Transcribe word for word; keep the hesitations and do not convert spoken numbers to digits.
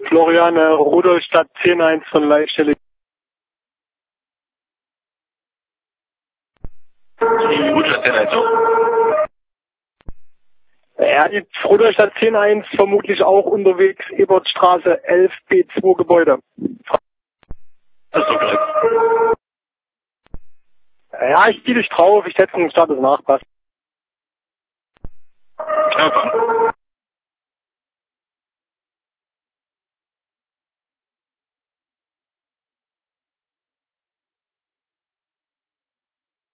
Florian, äh, Rudolstadt zehn eins von Leitstelle. Rudolstadt zehn eins auch. Ja, die Rudolstadt zehn eins vermutlich auch unterwegs, Ebertstraße elf B zwei Gebäude. Das ist doch korrekt. Ja, ich gehe dich drauf, ich setze den Status nach, passt. Knapp.